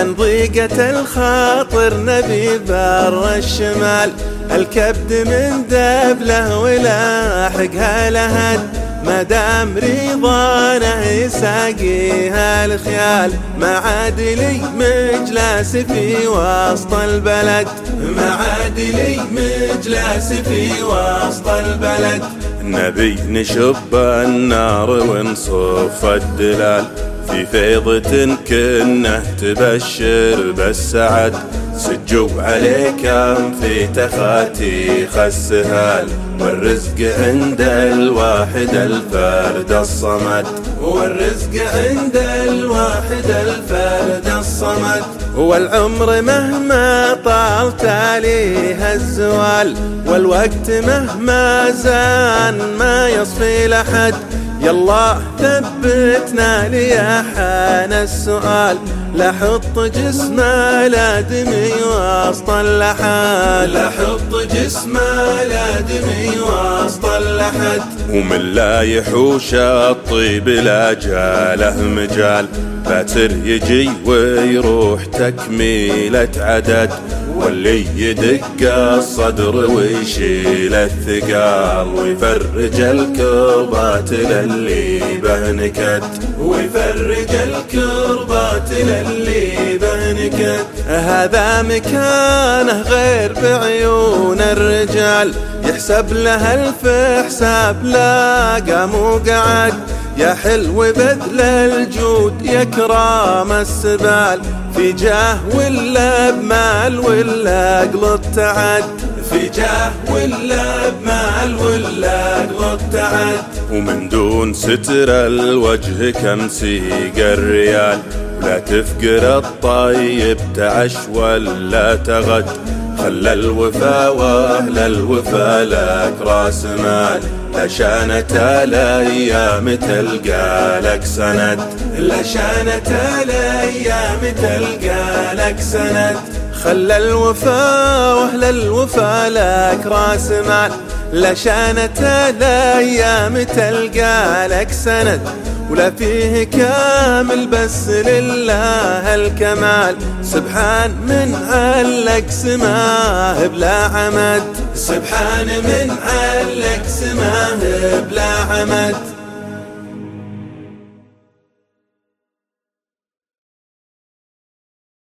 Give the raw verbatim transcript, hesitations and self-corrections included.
من ضيقة الخاطر نبي بر الشمال، الكبد من دبله ولاحقها لهد، ما دام رضانه يساقيها الخيال، ما عاد لي مجلس في وسط البلد، ما عاد لي مجلس في وسط البلد. نبي نشب النار ونصف الدلال، في فيضة كنه تبشر بالسعد، سجوا عليكم في تخاتيخ السهال، والرزق عند الواحد الفرد الصمد، والرزق عند الواحد الفرد الصمد. والعمر مهما طال تاليه الزوال، والوقت مهما زان ما يصفي لحد، يالله ثبتنا ليحان السؤال، لا حط جسم الادمي وسط اللحد، لا حط جسم الادمي وسط اللحد. ومن لا يحوش الطيب لا جاله مجال، باتر يجي ويروح تكميلة عدد، واللي يدق الصدر ويشيل الثقال، ويفرج الكربات للي به نكد، ويفرج الكربات للي به نكد. هذا مكانه غير بعيون الرجال، يحسب له الف حساب لا قام وقعد، يا حلو بذل الجود يا كرام السبال، في جاه ولا بمال ولا قلط تعد، في جاه ولا بمال ولا قلط تعد. ومن دون ستر الوجه كم سيق الريال، لا تفقر الطيب تعش ولا تغد، خلى الوفا واهل الوفا لك راس مال، لا شانت الايام تلقى لك سند، لا شانت الايام تلقى لك سند. خلى الوفا واهل الوفا لك راس مال، لا شانت الايام تلقى لك سند، ولا فيه كامل بس لله الكمال، سبحان من علق سماه بلا عمد، سبحان من علق سماه بلا عمد.